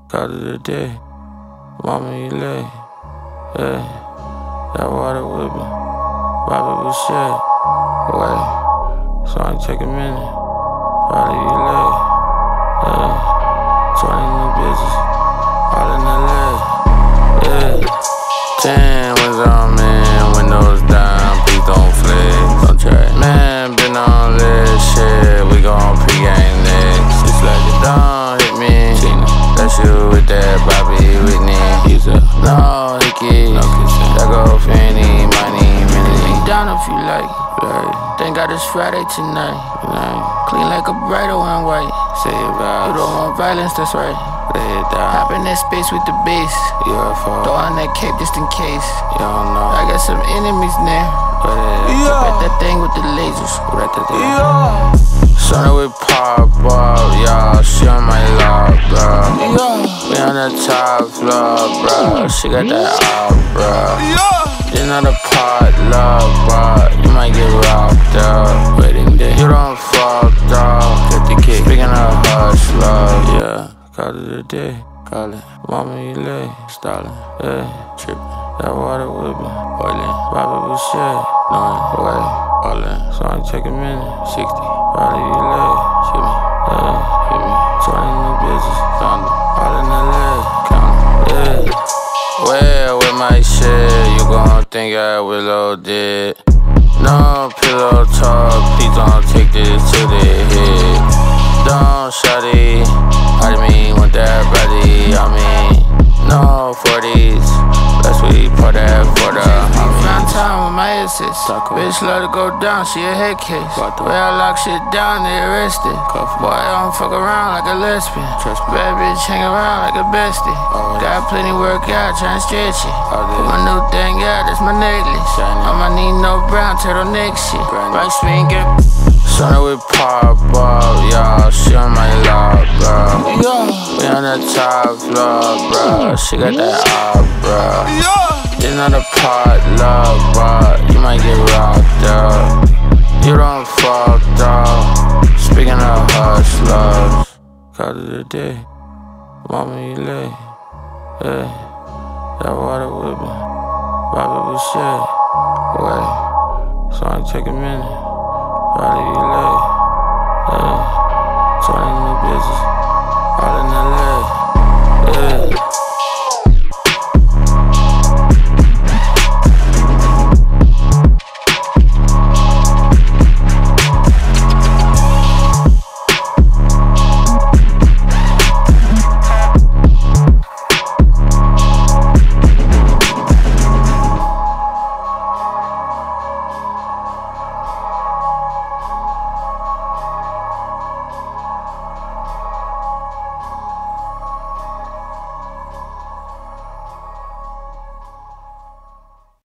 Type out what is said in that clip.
Call it a day. Mama, you late. Yeah, that water with me. Bobby was shit. Wait, so I take a minute. Probably you late. Yeah, 20 new bitches. All in LA. Yeah, 10 was on, man. Windows down, please don't flex. Don't try. Man, been on this shit. We gon' pre-game next. It's like it don't hit me. That's you with that Bobby Whitney. No hickey, that go Fanny, money, minnie. Down if you like. Thank God it's Friday tonight. Clean like a brighter one white. Say it about. You don't want violence, that's right. Lay it down. Hop in that space with the bass. Throw on that cape just in case. You don't know. I got some enemies now. At that thing with the lasers. Son with pop up, y'all. She on my love, bro. We on the top floor, bro. She got that out, bro. You're not a pot love, bro. You might get rocked up. Waiting there. You don't fuck, dog. Get the kick. Speaking of hush, love, yeah. Call it a day. Call it. Mama, you late. Stalling. Yeah, tripping. That water with me. Oiling. Bobby was shit. Knowing. Wait. All in. So I take a minute. 60. Probably you late. Shit me. Yeah. Hit me. 20 new bitches. Found them. All in LA. Count them. Yeah. Well, with my shit, you gon' think I Willow did. No pillow talk. Please don't take this to the head. Don't shawty. I mean, want that body. I mean, no 40s. Let's we put that for the found time with my exes. Bitch love to go down, she a head case. The way I lock shit down, they arrested. Boy, I don't fuck around like a lesbian. Bad bitch hang around like a bestie. Got plenty work out, tryna stretch it. Put my new thing out, that's my necklace. I'ma need no brown turtleneck shit. Right swing it. Son with pop up, y'all. She on my love, bro. We on the top floor, bro. She got that out, bro. It's not a pot love, bro. You might get rocked up. You don't fuck, dog. Speaking of hush, love. Call it a day. Mama, you late. Yeah, that water with me. Bobby was shit. Wait, so I take a minute. Probably you late. Yeah, 20 new bitches. All in LA.